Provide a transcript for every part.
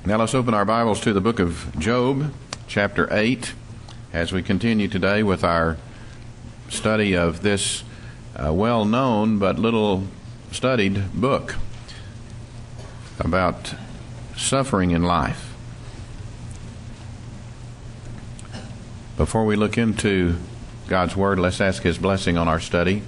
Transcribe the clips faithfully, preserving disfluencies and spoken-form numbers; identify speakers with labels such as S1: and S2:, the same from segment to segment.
S1: Now let's open our Bibles to the book of Job, chapter eight, as we continue today with our study of this uh, well-known but little studied book about suffering in life. Before we look into God's Word, let's ask His blessing on our study.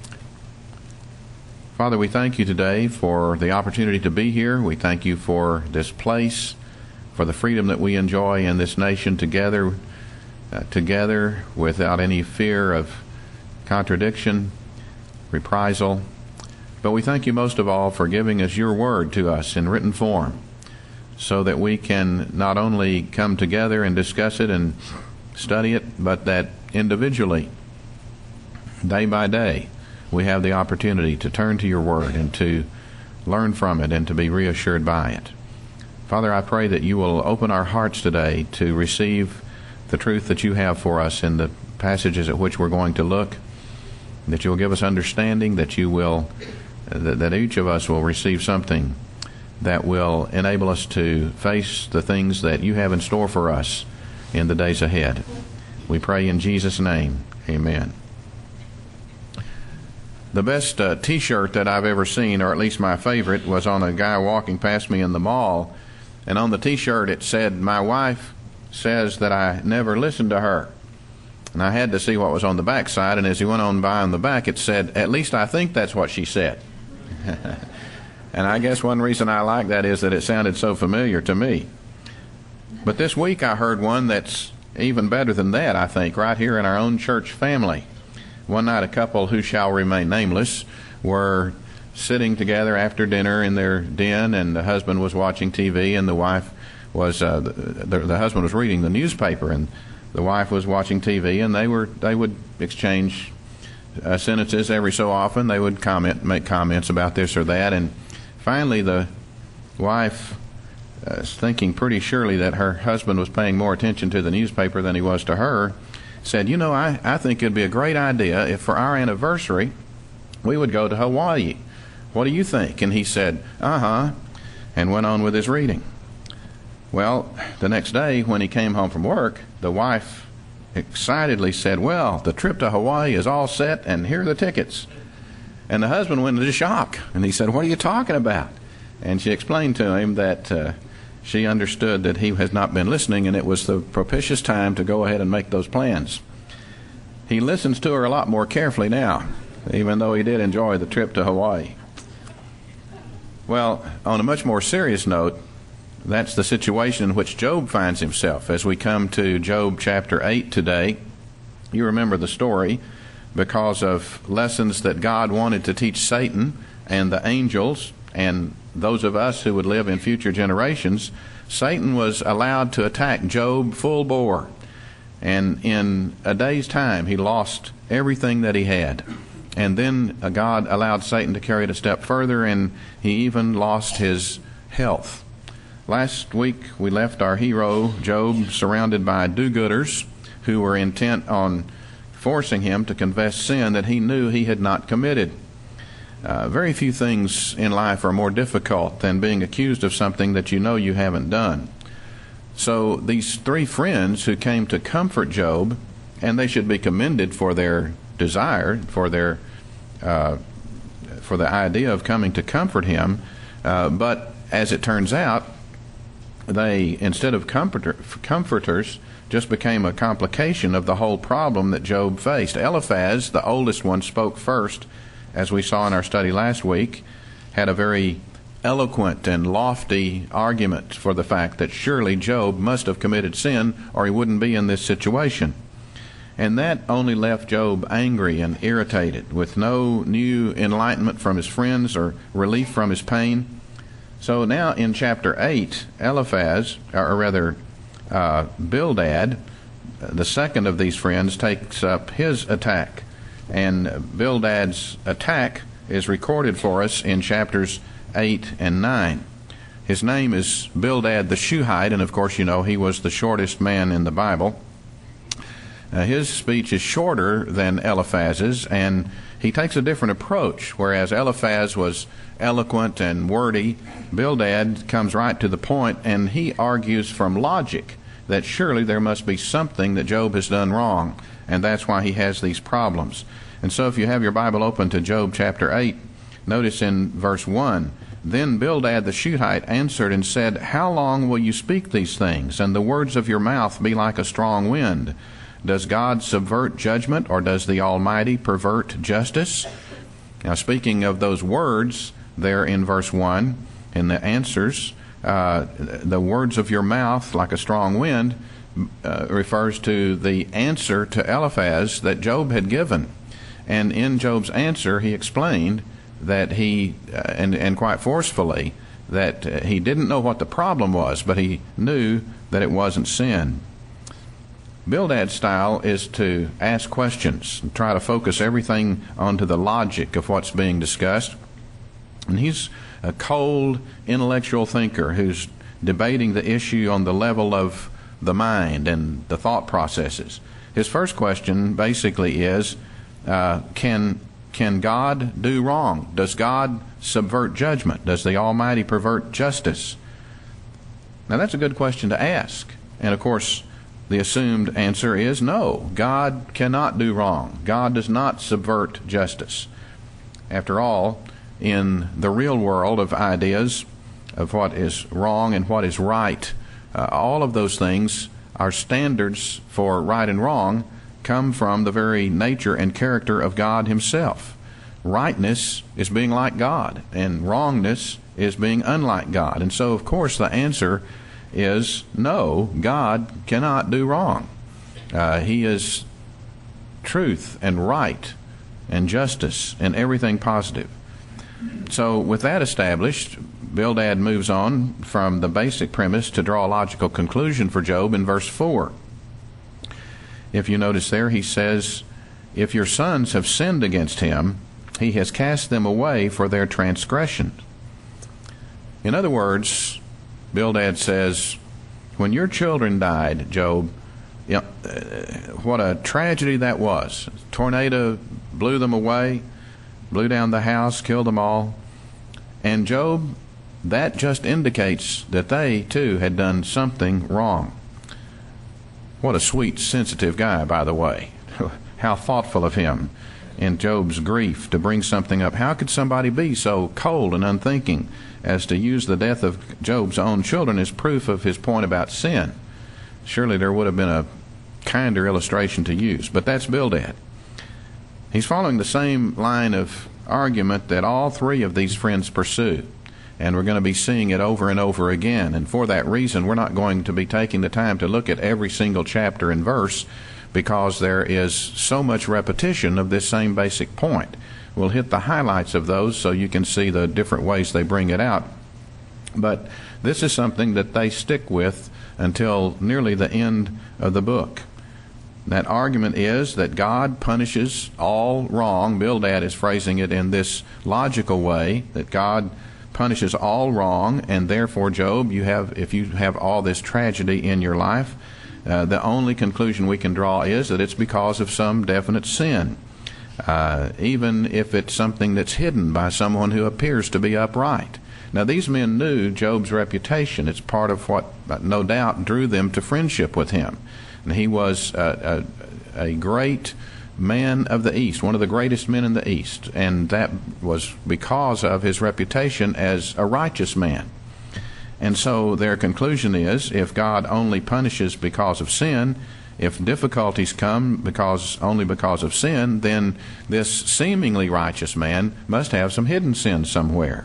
S1: Father, we thank you today for the opportunity to be here. We thank you for this place, for the freedom that we enjoy in this nation together, uh, together without any fear of contradiction, reprisal. But we thank you most of all for giving us your word to us in written form, so that we can not only come together and discuss it and study it, but that individually, day by day, we have the opportunity to turn to your word and to learn from it and to be reassured by it. Father, I pray that you will open our hearts today to receive the truth that you have for us in the passages at which we're going to look, that you will give us understanding, that you will, that, that each of us will receive something that will enable us to face the things that you have in store for us in the days ahead. We pray in Jesus' name. Amen. The best uh, T-shirt that I've ever seen, or at least my favorite, was on a guy walking past me in the mall. And on the T-shirt it said, "My wife says that I never listen to her." And I had to see what was on the back side, and as he went on by on the back, it said, "At least I think that's what she said." And I guess one reason I like that is that it sounded so familiar to me. But this week I heard one that's even better than that, I think, right here in our own church family. One night a couple who shall remain nameless were sitting together after dinner in their den, and the husband was watching T V, and the wife was, uh, the, the, the husband was reading the newspaper, and the wife was watching T V, and they were they would exchange uh, sentences every so often. They would comment, make comments about this or that, and finally the wife, uh, thinking pretty surely that her husband was paying more attention to the newspaper than he was to her, said, "You know, I, I think it'd be a great idea if for our anniversary we would go to Hawaii. What do you think?" And he said, "Uh-huh," and went on with his reading. Well, the next day when he came home from work, the wife excitedly said, "Well, the trip to Hawaii is all set, and here are the tickets." And the husband went into shock, and he said, "What are you talking about?" And she explained to him that uh, she understood that he has not been listening, and it was the propitious time to go ahead and make those plans. He listens to her a lot more carefully now, even though he did enjoy the trip to Hawaii. Well, on a much more serious note, that's the situation in which Job finds himself. As we come to Job chapter eight today, you remember the story because of lessons that God wanted to teach Satan and the angels and those of us who would live in future generations. Satan was allowed to attack Job full bore, and in a day's time he lost everything that he had. And then God allowed Satan to carry it a step further, and he even lost his health. Last week we left our hero Job surrounded by do-gooders who were intent on forcing him to confess sin that he knew he had not committed. Uh, very few things in life are more difficult than being accused of something that you know you haven't done. So these three friends who came to comfort Job, and they should be commended for their desire, for their uh, for the idea of coming to comfort him, uh, but as it turns out, they, instead of comforter, comforters, just became a complication of the whole problem that Job faced. Eliphaz, the oldest one, spoke first, as we saw in our study last week, had a very eloquent and lofty argument for the fact that surely Job must have committed sin or he wouldn't be in this situation. And that only left Job angry and irritated, with no new enlightenment from his friends or relief from his pain. So now in chapter eight, Eliphaz, or rather uh, Bildad, the second of these friends, takes up his attack. And Bildad's attack is recorded for us in chapters eight and nine. His name is Bildad the Shuhite, and of course you know he was the shortest man in the Bible. Uh, his speech is shorter than Eliphaz's, and he takes a different approach. Whereas Eliphaz was eloquent and wordy, Bildad comes right to the point, and he argues from logic that surely there must be something that Job has done wrong, and that's why he has these problems. And so if you have your Bible open to Job chapter eight, notice in verse one, "Then Bildad the Shuhite answered and said, How long will you speak these things, and the words of your mouth be like a strong wind? Does God subvert judgment, or does the Almighty pervert justice?" Now, speaking of those words there in verse one, in the answers, uh, the words of your mouth like a strong wind uh, refers to the answer to Eliphaz that Job had given. And in Job's answer, he explained that he, uh, and, and quite forcefully, that uh, he didn't know what the problem was, but he knew that it wasn't sin. Bildad's style is to ask questions and try to focus everything onto the logic of what's being discussed. And he's a cold, intellectual thinker who's debating the issue on the level of the mind and the thought processes. His first question basically is, uh, can can God do wrong? Does God subvert judgment? Does the Almighty pervert justice? Now, that's a good question to ask. And, of course, the assumed answer is no. God cannot do wrong. God does not subvert justice. After all, in the real world of ideas of what is wrong and what is right, uh, all of those things, our standards for right and wrong, come from the very nature and character of God Himself. Rightness is being like God, and wrongness is being unlike God. And so, of course, the answer is no, God cannot do wrong. Uh, he is truth and right and justice and everything positive. So with that established, Bildad moves on from the basic premise to draw a logical conclusion for Job in verse four. If you notice there, he says, "If your sons have sinned against him, he has cast them away for their transgression." In other words, Bildad says, when your children died, Job, you know, uh, what a tragedy that was. A tornado blew them away, blew down the house, killed them all. And Job, that just indicates that they, too, had done something wrong. What a sweet, sensitive guy, by the way. How thoughtful of him in Job's grief to bring something up. How could somebody be so cold and unthinking as to use the death of Job's own children as proof of his point about sin? Surely there would have been a kinder illustration to use. But that's Bildad. He's following the same line of argument that all three of these friends pursue. And we're going to be seeing it over and over again. And for that reason, we're not going to be taking the time to look at every single chapter and verse, because there is so much repetition of this same basic point. We'll hit the highlights of those so you can see the different ways they bring it out. But this is something that they stick with until nearly the end of the book. That argument is that God punishes all wrong. Bildad is phrasing it in this logical way, that God punishes all wrong, and therefore, Job, you have, if you have all this tragedy in your life, uh, the only conclusion we can draw is that it's because of some definite sin, uh, even if it's something that's hidden by someone who appears to be upright. Now, these men knew Job's reputation. It's part of what, no doubt, drew them to friendship with him. And he was a, a, a great man of the East, one of the greatest men in the East, and that was because of his reputation as a righteous man. And so their conclusion is, if God only punishes because of sin, if difficulties come because only because of sin, then this seemingly righteous man must have some hidden sin somewhere.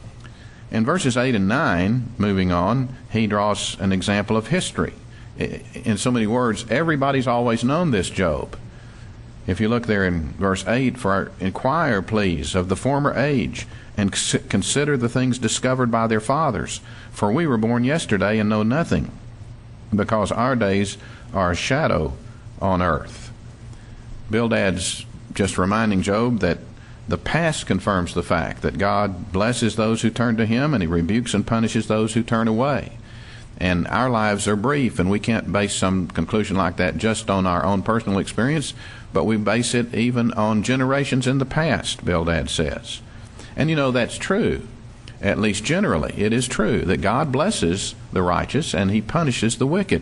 S1: In verses eight and nine, moving on, he draws an example of history. In so many words, everybody's always known this Job. If you look there in verse eight, "For inquire, please, of the former age, and consider the things discovered by their fathers. For we were born yesterday and know nothing, because our days are a shadow on earth." Bildad's just reminding Job that the past confirms the fact that God blesses those who turn to Him, and He rebukes and punishes those who turn away. And our lives are brief, and we can't base some conclusion like that just on our own personal experience, but we base it even on generations in the past, Bildad says. And you know, that's true. At least generally, it is true that God blesses the righteous and he punishes the wicked.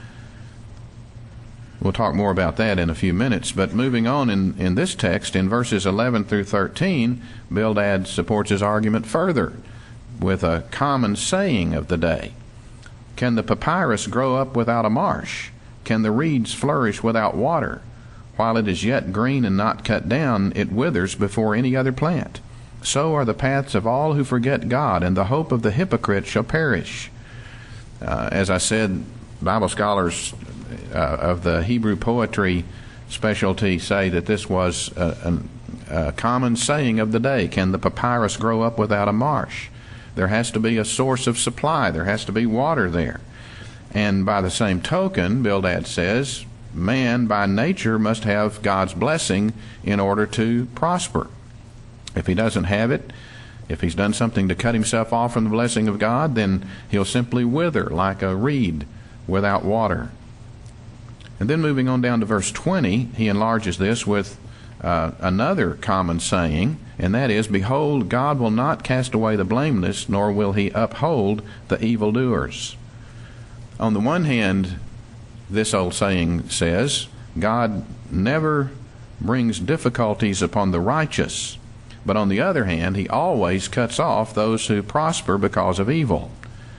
S1: We'll talk more about that in a few minutes, but moving on in, in this text, in verses eleven through thirteen, Bildad supports his argument further with a common saying of the day. Can the papyrus grow up without a marsh? Can the reeds flourish without water? While it is yet green and not cut down, it withers before any other plant. So are the paths of all who forget God, and the hope of the hypocrite shall perish. Uh, as I said, Bible scholars uh, of the Hebrew poetry specialty say that this was a, a, a common saying of the day. Can the papyrus grow up without a marsh? There has to be a source of supply. There has to be water there. And by the same token, Bildad says, man by nature must have God's blessing in order to prosper. If he doesn't have it, if he's done something to cut himself off from the blessing of God, then he'll simply wither like a reed without water. And then moving on down to verse twenty, he enlarges this with uh, another common saying, and that is, behold, God will not cast away the blameless, nor will he uphold the evildoers. On the one hand, this old saying says, God never brings difficulties upon the righteous, but on the other hand, he always cuts off those who prosper because of evil.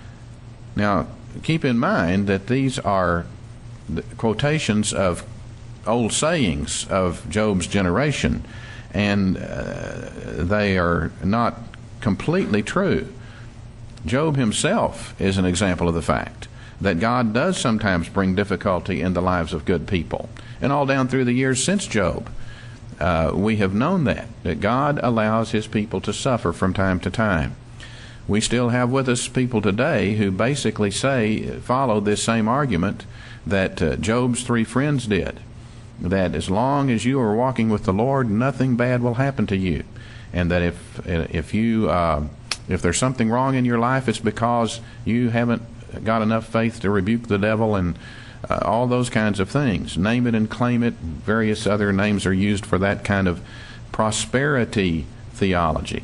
S1: Now, keep in mind that these are the quotations of old sayings of Job's generation, and uh, they are not completely true. Job himself is an example of the fact that God does sometimes bring difficulty in the lives of good people. And all down through the years since Job, uh, we have known that, that God allows his people to suffer from time to time. We still have with us people today who basically say, follow this same argument that uh, Job's three friends did, that as long as you are walking with the Lord, nothing bad will happen to you, and that if if you uh, if there's something wrong in your life, it's because you haven't got enough faith to rebuke the devil, and uh, all those kinds of things. Name it and claim it. Various other names are used for that kind of prosperity theology.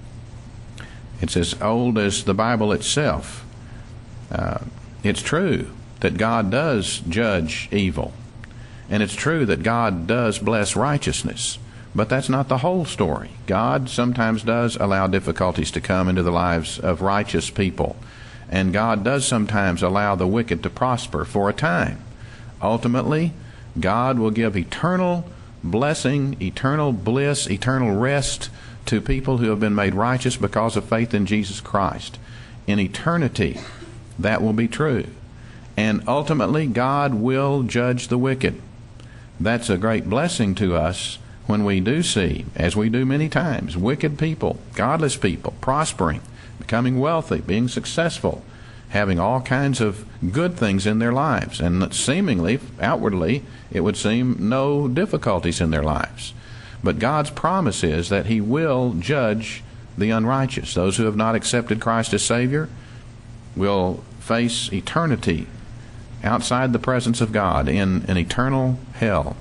S1: It's as old as the Bible itself. Uh, it's true that God does judge evil, and it's true that God does bless righteousness, but that's not the whole story. God sometimes does allow difficulties to come into the lives of righteous people, and God does sometimes allow the wicked to prosper for a time. Ultimately, God will give eternal blessing, eternal bliss, eternal rest to people who have been made righteous because of faith in Jesus Christ. In eternity, that will be true. And ultimately, God will judge the wicked. That's a great blessing to us when we do see, as we do many times, wicked people, godless people, prospering, becoming wealthy, being successful, having all kinds of good things in their lives. And seemingly, outwardly, it would seem no difficulties in their lives. But God's promise is that he will judge the unrighteous. Those who have not accepted Christ as Savior will face eternity outside the presence of God in an eternal hell.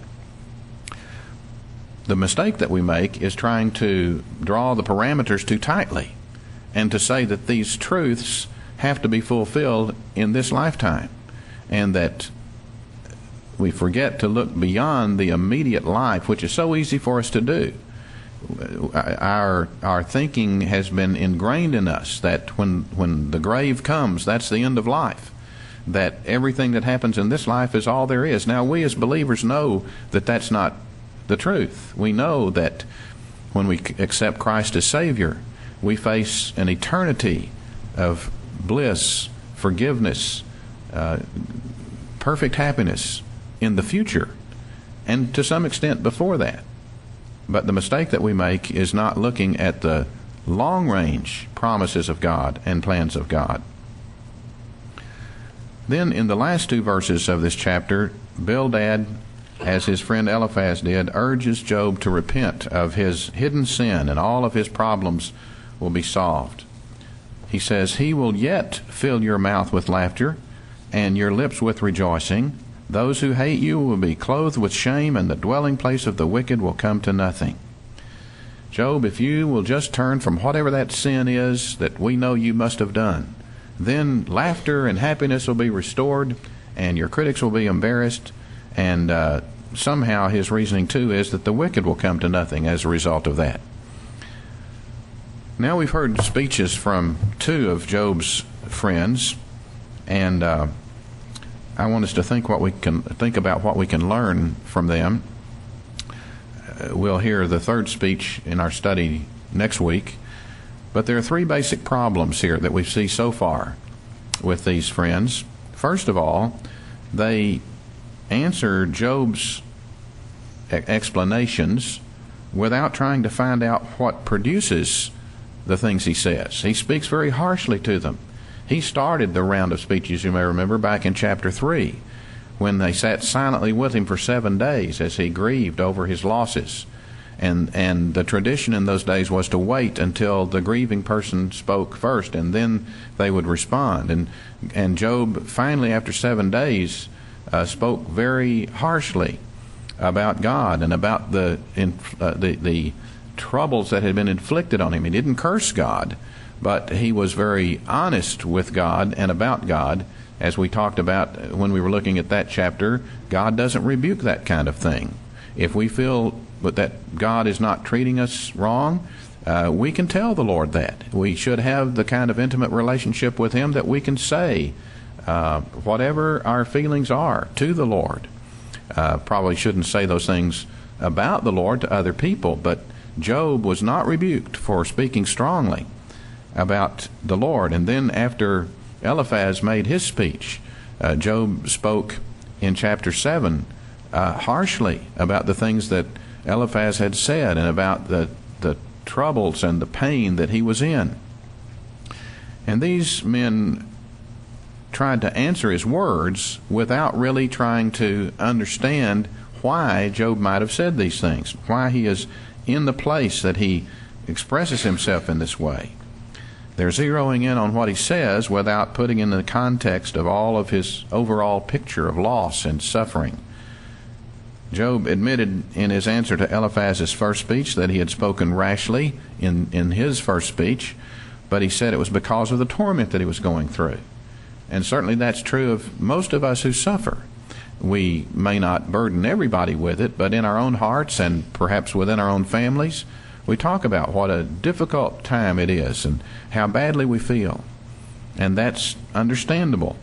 S1: The mistake that we make is trying to draw the parameters too tightly and to say that these truths have to be fulfilled in this lifetime, and that we forget to look beyond the immediate life, which is so easy for us to do. Our our thinking has been ingrained in us that when when the grave comes, that's the end of life, that everything that happens in this life is all there is. Now, we as believers know that that's not the truth. We know that when we accept Christ as Savior, we face an eternity of bliss, forgiveness, uh, perfect happiness in the future, and to some extent before that. But the mistake that we make is not looking at the long-range promises of God and plans of God. Then in the last two verses of this chapter, Bildad, as his friend Eliphaz did, urges Job to repent of his hidden sin, and all of his problems will be solved. He says, "He will yet fill your mouth with laughter and your lips with rejoicing. Those who hate you will be clothed with shame, and the dwelling place of the wicked will come to nothing." Job, if you will just turn from whatever that sin is that we know you must have done, then laughter and happiness will be restored, and your critics will be embarrassed, and uh, somehow his reasoning too is that the wicked will come to nothing as a result of that. Now we've heard speeches from two of Job's friends, and uh, I want us to think what we can think about what we can learn from them. Uh, we'll hear the third speech in our study next week, but there are three basic problems here that we see so far with these friends. First of all, they answer Job's explanations without trying to find out what produces the things he says. He speaks very harshly to them. He started the round of speeches, you may remember, back in chapter three, when they sat silently with him for seven days as he grieved over his losses. And and the tradition in those days was to wait until the grieving person spoke first, and then they would respond. And and Job finally, after seven days, uh, spoke very harshly about God and about the in, uh, the the troubles that had been inflicted on him. He didn't curse God, but he was very honest with God and about God. As we talked about when we were looking at that chapter, God doesn't rebuke that kind of thing. If we feel that God is not treating us wrong, uh, we can tell the Lord that. We should have the kind of intimate relationship with Him that we can say uh, whatever our feelings are to the Lord. Uh, probably shouldn't say those things about the Lord to other people, but Job was not rebuked for speaking strongly about the Lord. And then after Eliphaz made his speech, uh, Job spoke in chapter seven uh, harshly about the things that Eliphaz had said and about the, the troubles and the pain that he was in. And these men tried to answer his words without really trying to understand why Job might have said these things, why he is in the place that he expresses himself in this way. They're zeroing in on what he says without putting in the context of all of his overall picture of loss and suffering. Job admitted in his answer to Eliphaz's first speech that he had spoken rashly in, in his first speech, but he said it was because of the torment that he was going through. And certainly that's true of most of us who suffer. We may not burden everybody with it, but in our own hearts and perhaps within our own families, we talk about what a difficult time it is and how badly we feel. And that's understandable.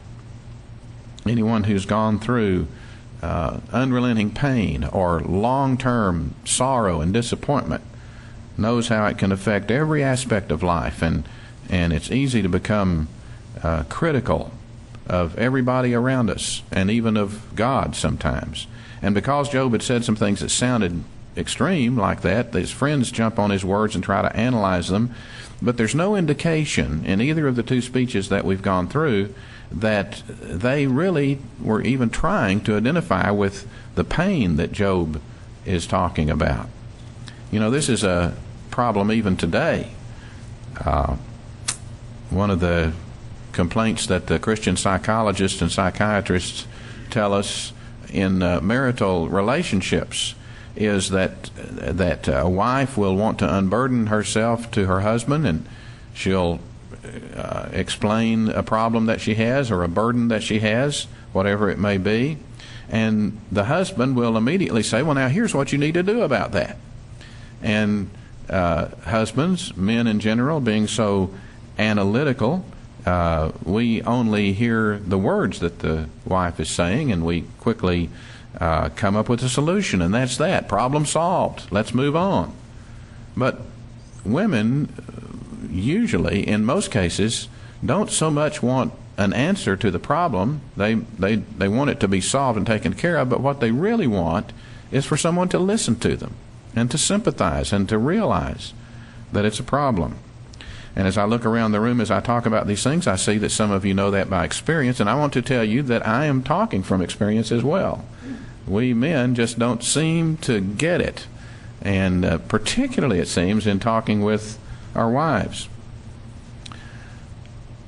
S1: Anyone who's gone through uh, unrelenting pain or long-term sorrow and disappointment knows how it can affect every aspect of life, and, and it's easy to become uh, critical of everybody around us, and even of God sometimes. And because Job had said some things that sounded extreme like that, his friends jump on his words and try to analyze them. But there's no indication in either of the two speeches that we've gone through that they really were even trying to identify with the pain that Job is talking about. You know, this is a problem even today. Uh, one of the complaints that the Christian psychologists and psychiatrists tell us in uh, marital relationships is that that a wife will want to unburden herself to her husband, and she'll uh, explain a problem that she has or a burden that she has, whatever it may be, and the husband will immediately say, well, now here's what you need to do about that. And uh, husbands, men in general, being so analytical, Uh, we only hear the words that the wife is saying, and we quickly uh, come up with a solution, and that's that. Problem solved. Let's move on. But women usually, in most cases, don't so much want an answer to the problem. They, they, they want it to be solved and taken care of, but what they really want is for someone to listen to them and to sympathize and to realize that it's a problem. And as I look around the room as I talk about these things, I see that some of you know that by experience, and I want to tell you that I am talking from experience as well. We men just don't seem to get it, and uh, particularly it seems in talking with our wives.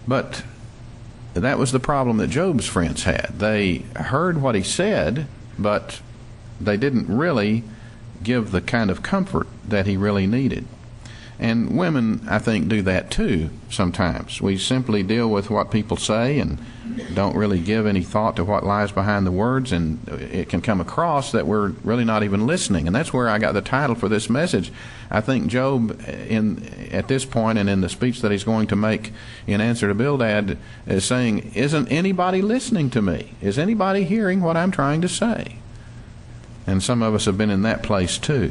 S1: But that was the problem that Job's friends had. They heard what he said, but they didn't really give the kind of comfort that he really needed. And women, I think, do that too sometimes. We simply deal with what people say and don't really give any thought to what lies behind the words, and it can come across that we're really not even listening. And that's where I got the title for this message. I think Job, in at this point and in the speech that he's going to make in answer to Bildad, is saying, isn't anybody listening to me? Is anybody hearing what I'm trying to say? And some of us have been in that place too.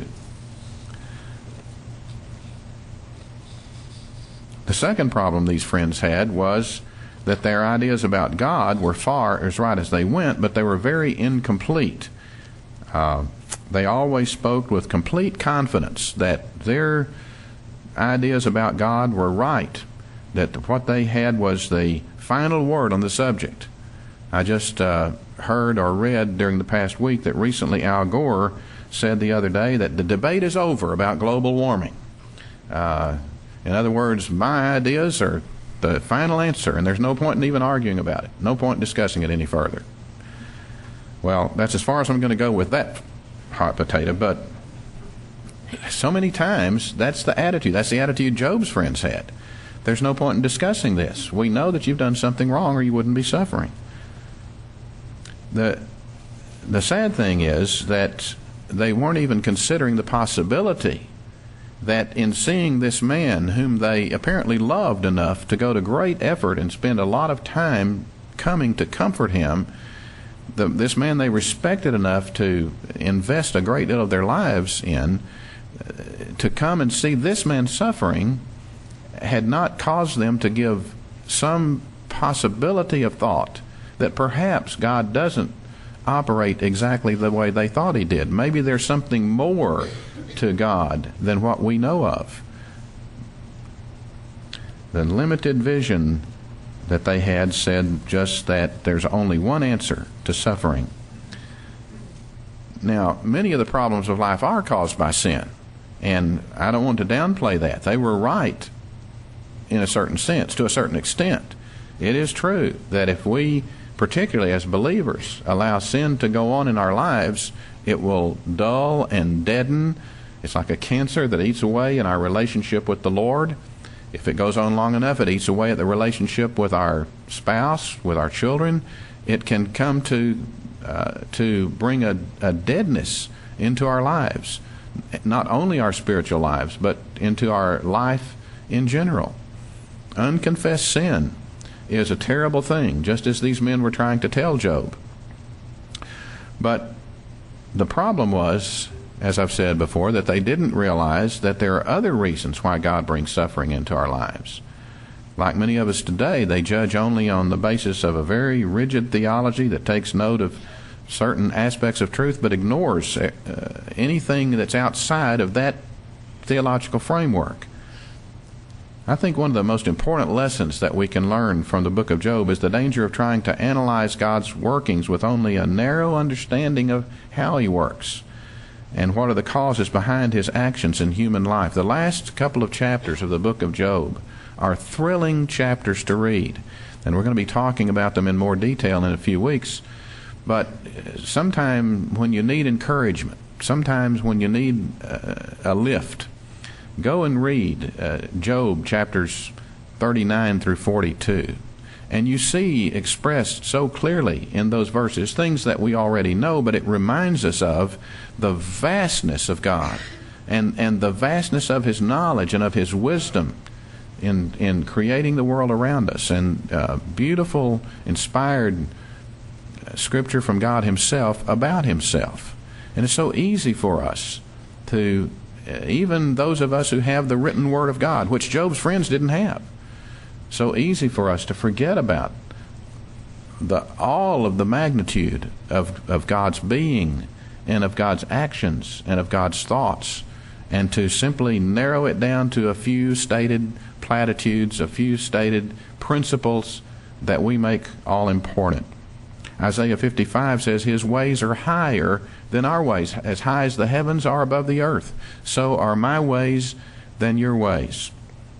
S1: The second problem these friends had was that their ideas about God were far as right as they went, but they were very incomplete. Uh, they always spoke with complete confidence that their ideas about God were right, that what they had was the final word on the subject. I just uh, heard or read during the past week that recently Al Gore said the other day that the debate is over about global warming. Uh, in other words, my ideas are the final answer, and there's no point in even arguing about it. No point in discussing it any further. Well, that's as far as I'm going to go with that hot potato, but so many times that's the attitude. That's the attitude Job's friends had. There's no point in discussing this. We know that you've done something wrong or you wouldn't be suffering. The, the sad thing is that they weren't even considering the possibility that in seeing this man whom they apparently loved enough to go to great effort and spend a lot of time coming to comfort him, the, this man they respected enough to invest a great deal of their lives in, uh, to come and see this man suffering had not caused them to give some possibility of thought that perhaps God doesn't operate exactly the way they thought he did. Maybe there's something more to God than what we know of. The limited vision that they had said just that there's only one answer to suffering. Now, many of the problems of life are caused by sin, and I don't want to downplay that. They were right in a certain sense, to a certain extent. It is true that if we, particularly as believers, allow sin to go on in our lives, it will dull and deaden. It's like a cancer that eats away in our relationship with the Lord. If it goes on long enough, it eats away at the relationship with our spouse, with our children. It can come to uh, to bring a, a deadness into our lives, not only our spiritual lives, but into our life in general. Unconfessed sin is a terrible thing, just as these men were trying to tell Job. But the problem was, as I've said before, that they didn't realize that there are other reasons why God brings suffering into our lives. Like many of us today, they judge only on the basis of a very rigid theology that takes note of certain aspects of truth but ignores uh, anything that's outside of that theological framework. I think one of the most important lessons that we can learn from the book of Job is the danger of trying to analyze God's workings with only a narrow understanding of how he works and what are the causes behind his actions in human life. The last couple of chapters of the book of Job are thrilling chapters to read, and we're going to be talking about them in more detail in a few weeks. But sometime when you need encouragement, sometimes when you need uh, a lift, go and read uh, Job chapters thirty-nine through forty-two. And you see expressed so clearly in those verses things that we already know, but it reminds us of the vastness of God and, and the vastness of his knowledge and of his wisdom in in creating the world around us. And uh, beautiful, inspired scripture from God himself about himself. And it's so easy for us to, even those of us who have the written word of God, which Job's friends didn't have, so easy for us to forget about the all of the magnitude of, of God's being and of God's actions and of God's thoughts, and to simply narrow it down to a few stated platitudes, a few stated principles that we make all important. Isaiah fifty-five says, his ways are higher than our ways. As high as the heavens are above the earth, so are my ways than your ways.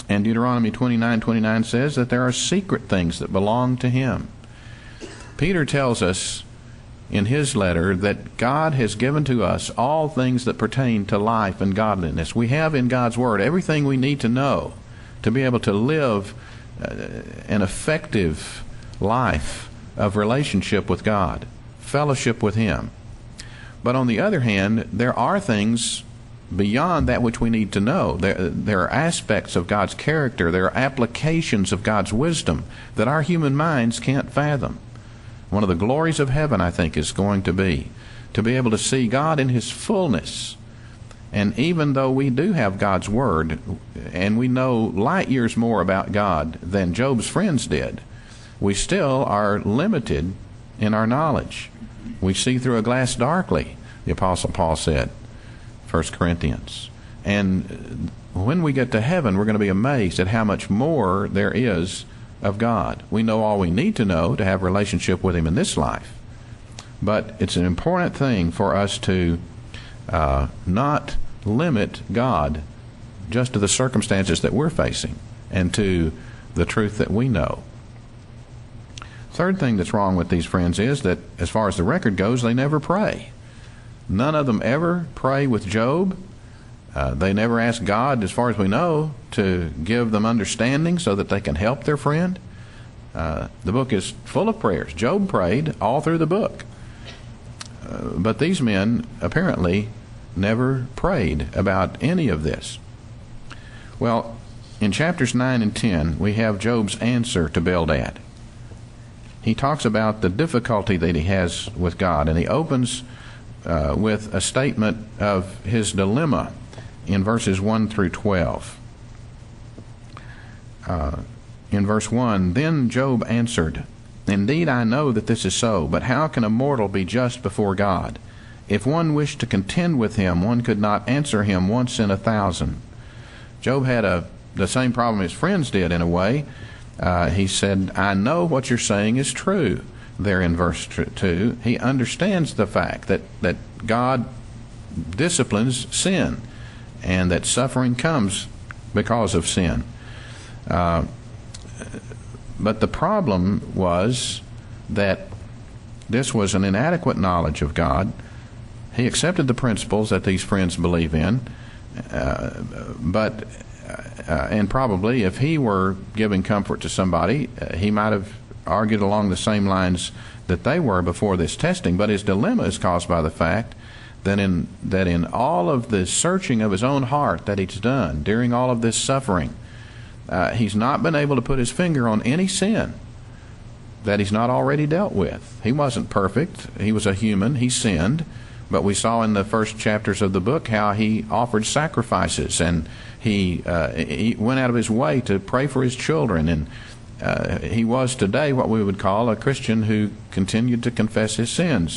S1: And Deuteronomy twenty-nine twenty-nine says that there are secret things that belong to Him. Peter tells us in his letter that God has given to us all things that pertain to life and godliness. We have in God's Word everything we need to know to be able to live uh, an effective life of relationship with God, fellowship with Him. But on the other hand, there are things beyond that which we need to know. There, there are aspects of God's character, there are applications of God's wisdom that our human minds can't fathom. One of the glories of heaven, I think, is going to be to be able to see God in His fullness. And even though we do have God's Word, and we know light years more about God than Job's friends did, we still are limited in our knowledge. We see through a glass darkly, the Apostle Paul said, First Corinthians. And when we get to heaven, we're going to be amazed at how much more there is of God. We know all we need to know to have a relationship with Him in this life. But it's an important thing for us to uh, not limit God just to the circumstances that we're facing and to the truth that we know. Third thing that's wrong with these friends is that, as far as the record goes, they never pray. None of them ever pray with Job. Uh, they never ask God, as far as we know, to give them understanding so that they can help their friend. Uh, the book is full of prayers. Job prayed all through the book. Uh, but these men apparently never prayed about any of this. Well, in chapters nine and ten, we have Job's answer to Bildad. He talks about the difficulty that he has with God, and he opens uh, with a statement of his dilemma in verses one through twelve. Uh, in verse one, "Then Job answered, 'Indeed I know that this is so, but how can a mortal be just before God? If one wished to contend with him, one could not answer him once in a thousand.'" Job had a the same problem his friends did in a way. Uh, he said, "I know what you're saying is true." There in verse two, he understands the fact that, that God disciplines sin and that suffering comes because of sin. Uh, but the problem was that this was an inadequate knowledge of God. He accepted the principles that these friends believe in, uh, but uh, and probably if he were giving comfort to somebody, uh, he might have argued along the same lines that they were before this testing. But his dilemma is caused by the fact that in that in all of the searching of his own heart that he's done during all of this suffering, uh, he's not been able to put his finger on any sin that he's not already dealt with. He wasn't perfect. He was a human. He sinned. But we saw in the first chapters of the book how he offered sacrifices, and he, uh, he went out of his way to pray for his children. And uh, he was today what we would call a Christian who continued to confess his sins.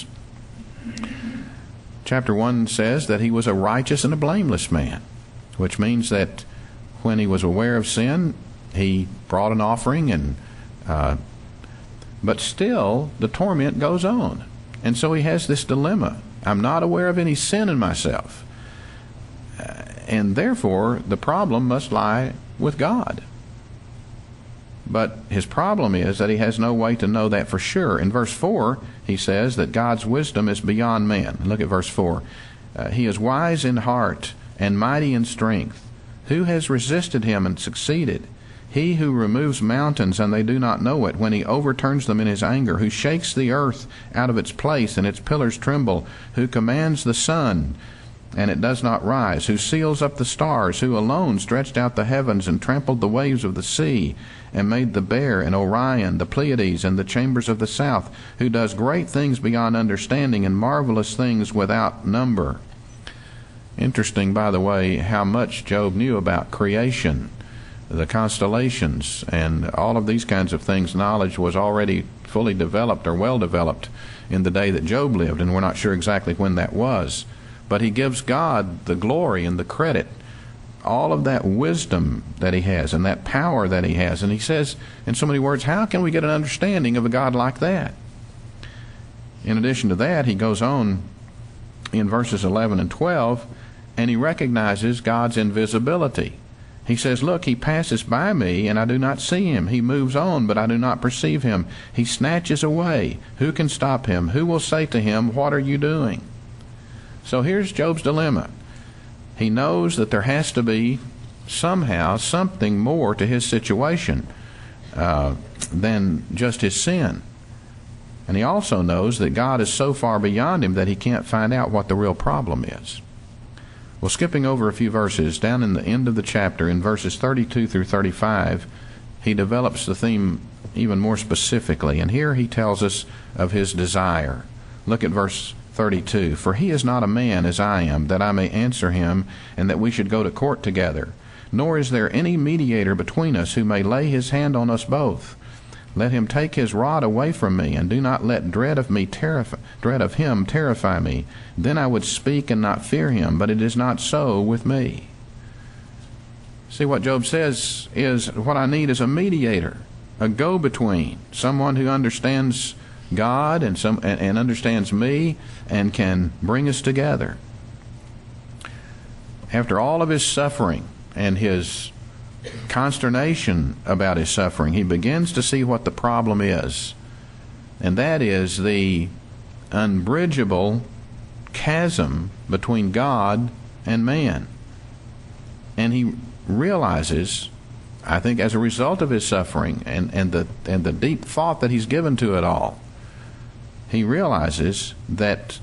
S1: Chapter one says that he was a righteous and a blameless man, which means that when he was aware of sin, he brought an offering, and uh, but still the torment goes on. And so he has this dilemma. I'm not aware of any sin in myself. Uh, and therefore, the problem must lie with God. But his problem is that he has no way to know that for sure. In verse four, he says that God's wisdom is beyond man. Look at verse four. Uh, he is wise in heart and mighty in strength. Who has resisted him and succeeded? He who removes mountains and they do not know it, when he overturns them in his anger, who shakes the earth out of its place and its pillars tremble, who commands the sun and it does not rise, who seals up the stars, who alone stretched out the heavens and trampled the waves of the sea, and made the Bear and Orion, the Pleiades, and the chambers of the south, who does great things beyond understanding and marvelous things without number. Interesting, by the way, how much Job knew about creation, the constellations, and all of these kinds of things. Knowledge was already fully developed or well developed in the day that Job lived, and we're not sure exactly when that was. But he gives God the glory and the credit, all of that wisdom that he has and that power that he has. And he says, in so many words, how can we get an understanding of a God like that? In addition to that, he goes on in verses eleven and twelve, and he recognizes God's invisibility. He says, look, he passes by me, and I do not see him. He moves on, but I do not perceive him. He snatches away. Who can stop him? Who will say to him, what are you doing? So here's Job's dilemma. He knows that there has to be somehow something more to his situation uh, than just his sin. And he also knows that God is so far beyond him that he can't find out what the real problem is. Well, skipping over a few verses, down in the end of the chapter, in verses thirty-two through thirty-five, he develops the theme even more specifically. And here he tells us of his desire. Look at verse thirty-two. For he is not a man as I am, that I may answer him, and that we should go to court together. Nor is there any mediator between us who may lay his hand on us both. Let him take his rod away from me, and do not let dread of me terrify, dread of him terrify me. Then I would speak and not fear him, but it is not so with me. See, what Job says is, what I need is a mediator, a go-between, someone who understands God and some and, and understands me and can bring us together. After all of his suffering and his consternation about his suffering, he begins to see what the problem is, and that is the unbridgeable chasm between God and man. And he realizes, I think as a result of his suffering and, and the and the deep thought that he's given to it all, he realizes that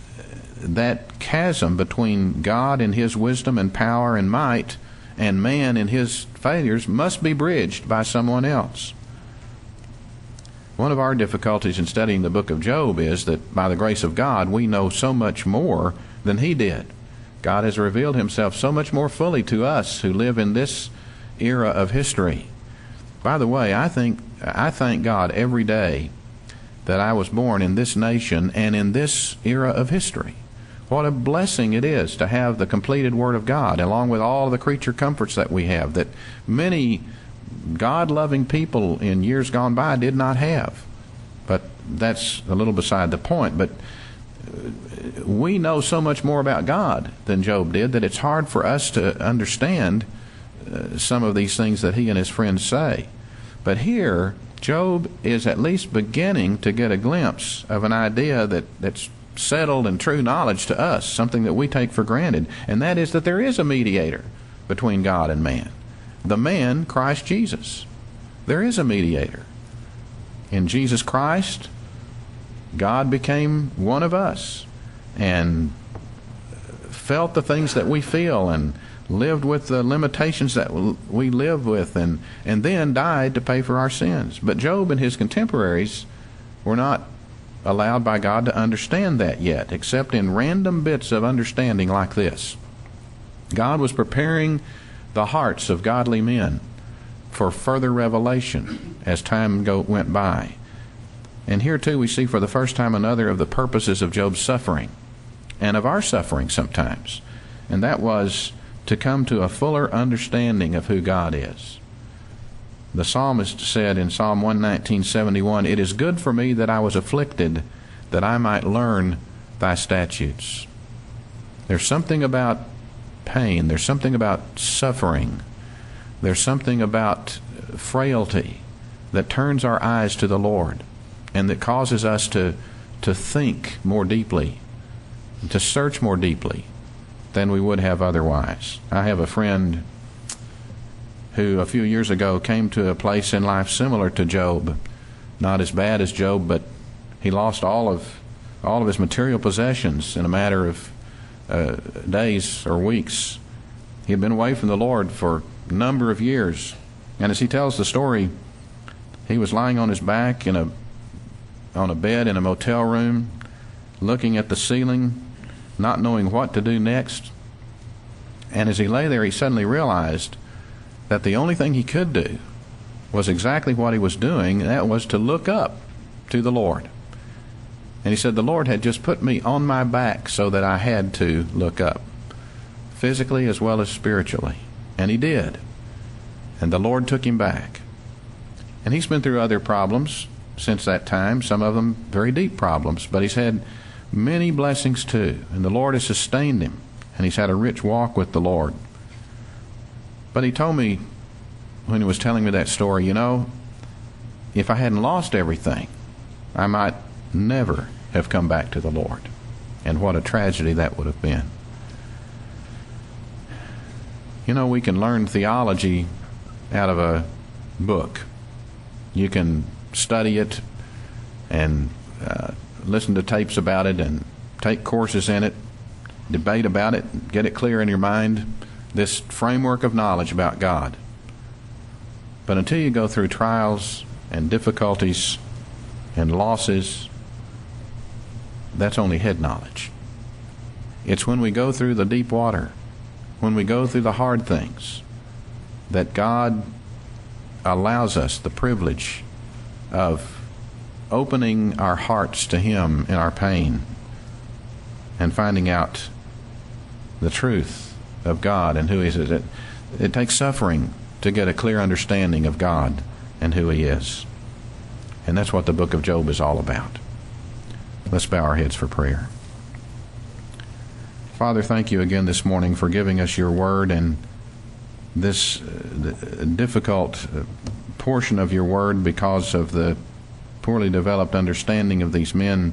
S1: that chasm between God and his wisdom and power and might and man in his failures must be bridged by someone else. One of our difficulties in studying the book of Job is that by the grace of God, we know so much more than he did. God has revealed himself so much more fully to us who live in this era of history. By the way, I think I thank God every day that I was born in this nation and in this era of history. What a blessing it is to have the completed Word of God, along with all the creature comforts that we have, that many God-loving people in years gone by did not have. But that's a little beside the point. But we know so much more about God than Job did that it's hard for us to understand uh, some of these things that he and his friends say. But here, Job is at least beginning to get a glimpse of an idea that, that's settled and true knowledge to us, something that we take for granted, and that is that there is a mediator between God and man. The man, Christ Jesus. There is a mediator. In Jesus Christ, God became one of us and felt the things that we feel and lived with the limitations that we live with, and, and then died to pay for our sins. But Job and his contemporaries were not allowed by God to understand that yet, except in random bits of understanding like this. God was preparing the hearts of godly men for further revelation as time go, went by. And here too we see for the first time another of the purposes of Job's suffering, and of our suffering sometimes, and that was to come to a fuller understanding of who God is. The psalmist said in Psalm one nineteen, seventy-one, "It is good for me that I was afflicted, that I might learn thy statutes." There's something about pain. There's something about suffering. There's something about frailty that turns our eyes to the Lord and that causes us to, to think more deeply, to search more deeply than we would have otherwise. I have a friend who a few years ago came to a place in life similar to Job. Not as bad as Job, but he lost all of all of his material possessions in a matter of uh, days or weeks. He had been away from the Lord for a number of years. And as he tells the story, he was lying on his back in a on a bed in a motel room, looking at the ceiling, not knowing what to do next. And as he lay there, he suddenly realized that the only thing he could do was exactly what he was doing, and that was to look up to the Lord. And he said, the Lord had just put me on my back so that I had to look up, physically as well as spiritually. And he did. And the Lord took him back. And he's been through other problems since that time, some of them very deep problems, but he's had many blessings too. And the Lord has sustained him, and he's had a rich walk with the Lord. But he told me when he was telling me that story, you know, if I hadn't lost everything, I might never have come back to the Lord. And what a tragedy that would have been. You know, we can learn theology out of a book. You can study it and uh, listen to tapes about it and take courses in it, debate about it, get it clear in your mind, this framework of knowledge about God. But until you go through trials and difficulties and losses, that's only head knowledge. It's when we go through the deep water, when we go through the hard things, that God allows us the privilege of opening our hearts to Him in our pain and finding out the truth of God and who He is. It, it takes suffering to get a clear understanding of God and who He is. And that's what the book of Job is all about. Let's bow our heads for prayer. Father, thank you again this morning for giving us your word, and this uh, difficult uh, portion of your word, because of the poorly developed understanding of these men,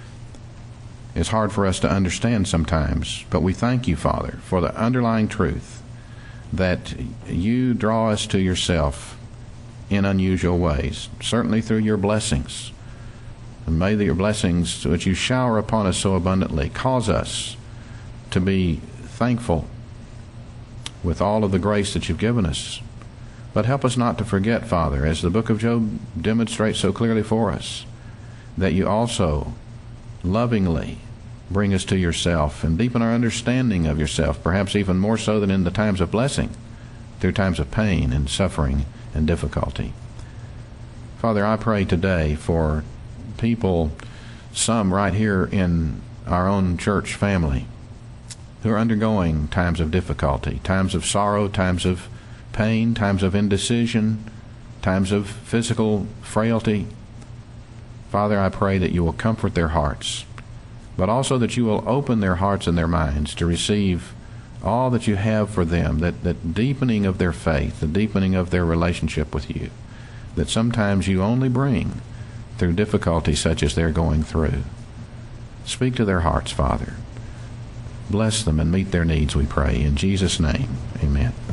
S1: is hard for us to understand sometimes. But we thank you, Father, for the underlying truth that you draw us to yourself in unusual ways, certainly through your blessings. And may your blessings, which you shower upon us so abundantly, cause us to be thankful with all of the grace that you've given us. But help us not to forget, Father, as the book of Job demonstrates so clearly for us, that you also lovingly bring us to yourself and deepen our understanding of yourself, perhaps even more so than in the times of blessing, through times of pain and suffering and difficulty. Father, I pray today for people, some right here in our own church family, who are undergoing times of difficulty, times of sorrow, times of pain, times of indecision, times of physical frailty. Father, I pray that you will comfort their hearts, but also that you will open their hearts and their minds to receive all that you have for them, that, that deepening of their faith, the deepening of their relationship with you, that sometimes you only bring through difficulty such as they're going through. Speak to their hearts, Father. Bless them and meet their needs, we pray. In Jesus' name, amen.